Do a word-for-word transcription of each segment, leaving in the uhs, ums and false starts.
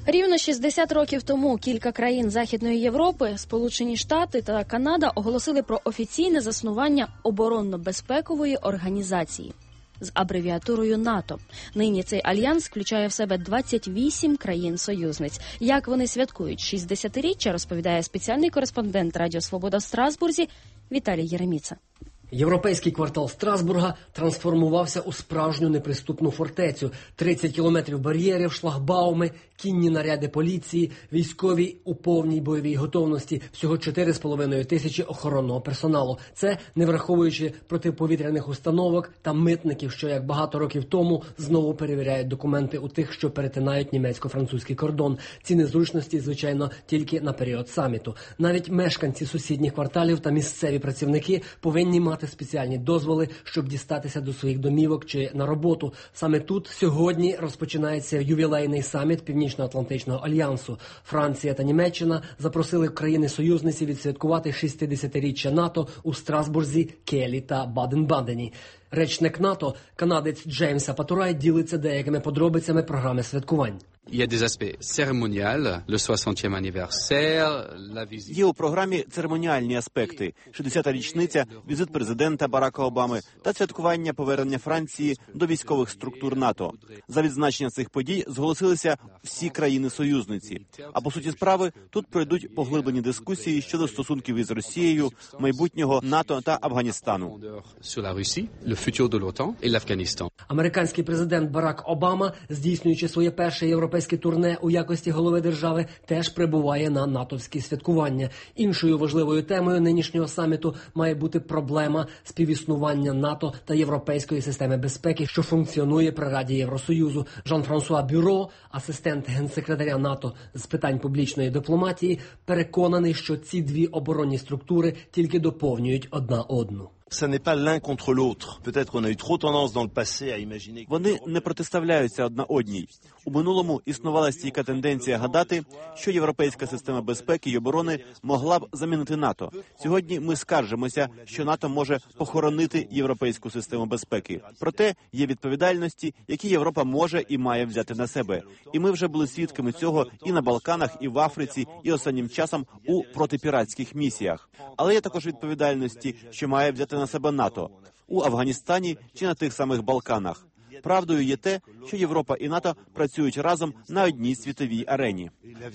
Рівно шістдесят років тому кілька країн Західної Європи, Сполучені Штати та Канада оголосили про офіційне заснування оборонно-безпекової організації з абревіатурою НАТО. Нині цей альянс включає в себе двадцять вісім країн-союзниць. Як вони святкують шістдесятиріччя, розповідає спеціальний кореспондент Радіо Свобода в Страсбурзі Віталій Єреміца. Європейський квартал Страсбурга трансформувався у справжню неприступну фортецю. тридцять кілометрів бар'єрів, шлагбауми, кінні наряди поліції, військові у повній бойовій готовності, всього чотири з половиною тисячі охоронного персоналу. Це не враховуючи протиповітряних установок та митників, що як багато років тому знову перевіряють документи у тих, що перетинають німецько-французький кордон. Ці незручності, звичайно, тільки на період саміту. Навіть мешканці сусідніх кварталів та місцеві працівники повинні мати спеціальні дозволи, щоб дістатися до своїх домівок чи на роботу. Саме тут сьогодні розпочинається ювілейний саміт Північно-Атлантичного альянсу. Франція та Німеччина запросили країни-союзниці відсвяткувати шістдесятиріччя НАТО у Страсбурзі, Келі та Баден-Бадені. Речник НАТО, канадець Джеймс Апатурай, ділиться деякими подробицями програми святкувань. Є у програмі церемоніальні аспекти. шістдесята річниця, візит президента Барака Обами та святкування повернення Франції до військових структур НАТО. За відзначення цих подій зголосилися всі країни-союзниці. А по суті справи, тут пройдуть поглиблені дискусії щодо стосунків із Росією, майбутнього НАТО та Афганістану. Американський президент Барак Обама, здійснюючи своє перше європейське турне у якості голови держави, теж прибуває на натовські святкування. Іншою важливою темою нинішнього саміту має бути проблема співіснування НАТО та європейської системи безпеки, що функціонує при Раді Євросоюзу. Жан-Франсуа Бюро, асистент генсекретаря НАТО з питань публічної дипломатії, переконаний, що ці дві оборонні структури тільки доповнюють одна одну. Вони не протиставляються одна одній. У минулому існувала стійка тенденція гадати, що європейська система безпеки й оборони могла б замінити НАТО. Сьогодні ми скаржимося, що НАТО може похоронити європейську систему безпеки. Проте є відповідальності, які Європа може і має взяти на себе. І ми вже були свідками цього і на Балканах, і в Африці, і останнім часом у протипіратських місіях. Але є також відповідальності, що має взяти на себе НАТО у Афганістані чи на тих самих Балканах. Правдою є те, що Європа і НАТО працюють разом на одній світовій арені.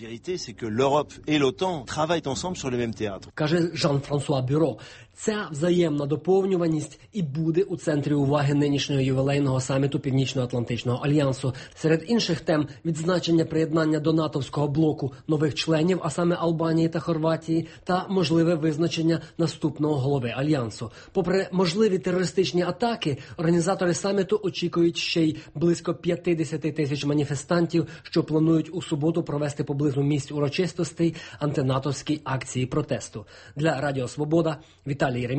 Каже Жан-Франсуа Бюро. Ця взаємна доповнюваність і буде у центрі уваги нинішнього ювілейного саміту Північно-Атлантичного альянсу. Серед інших тем – відзначення приєднання до натовського блоку нових членів, а саме Албанії та Хорватії, та можливе визначення наступного голови альянсу. Попри можливі терористичні атаки, організатори саміту очікують ще й близько п'ятдесят тисяч маніфестантів, що планують у суботу провести поблизу місць урочистостей антинатовські акції протесту. Для Радіо Свобода Віталій Єреміца.